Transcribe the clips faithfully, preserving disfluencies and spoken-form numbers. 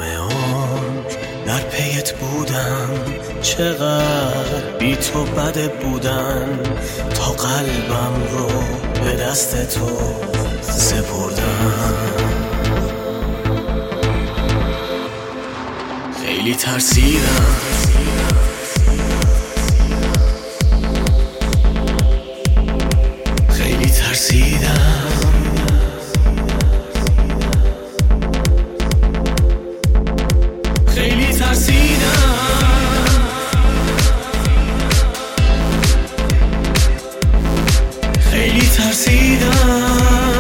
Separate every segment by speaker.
Speaker 1: همه عمر در پیت بودم، چقدر بی تو بده بودن، تا قلبم رو به دست تو سپردم. خیلی ترسیدم، خیلی ترسیدم، خیلی ترسیدم، خیلی ترسیدم.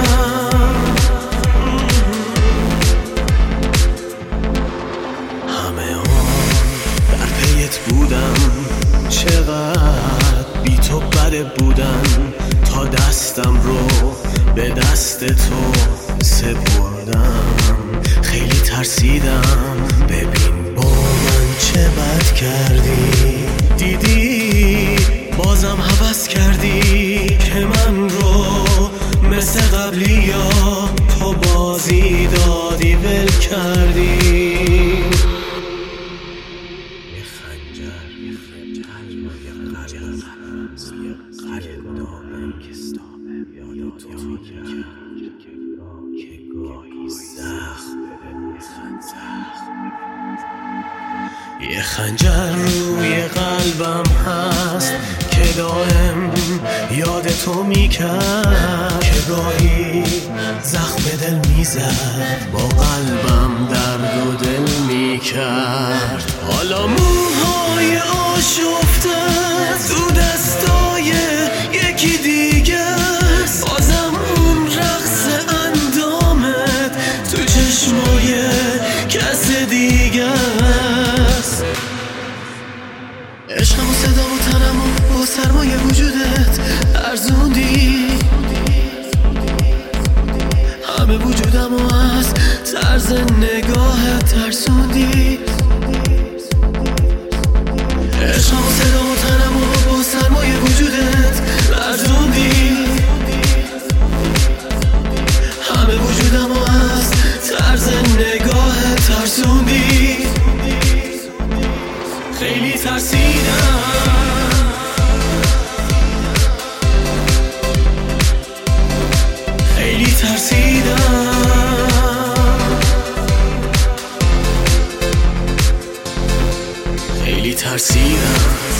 Speaker 1: همه عمر در پیت بودم، چقدر بی تو بده بودن، تا دستم رو به دست تو سپردم. خیلی ترسیدم، ببین با من چه بد کردی، دیدی بازم هوس کردی که من رو مثل قبلی یا تو بازی دادی ول کردی. یه خنجر یه خنجر یه قلب دارم که یاد تو کرد که گاهی زخم بده. یه خنجر روی قلبم هست که دائم یاد تو میکرد، که گاهی زخم دل میزد، با قلبم درد و دل میکرد. حالا موهای آشفته تو دستای یکی دیگه، بازم اون رقص اندامت تو چشمای کس دیگه است. عشقم و صدا و تنم و با سرمایه وجودت ارزوندی، همه وجودم و از طرز نگاهت ترسوندی. عشقم و صدا و تنم و با سرمایه وجودت ارزوندی، همه وجودم و از طرز نگاهت ترسوندی. خیلی ترسیدم، خیلی ترسیدم، خیلی ترسیدم.